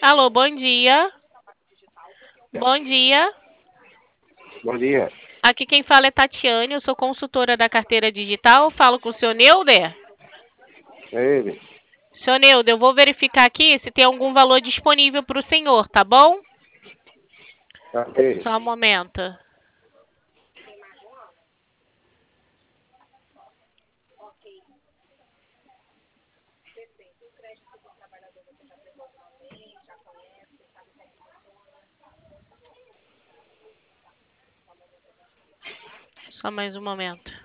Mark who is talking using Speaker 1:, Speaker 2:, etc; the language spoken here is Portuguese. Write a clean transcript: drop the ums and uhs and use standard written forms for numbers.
Speaker 1: Alô, bom dia. Bom dia.
Speaker 2: Bom dia.
Speaker 1: Aqui quem fala é Tatiane, eu sou consultora da carteira digital. Falo com o senhor Neuder.
Speaker 2: É ele.
Speaker 1: Senhor Neuder, eu vou verificar aqui se tem algum valor disponível para o senhor, tá bom?
Speaker 2: Tá ok.
Speaker 1: Só um momento. Só mais um momento.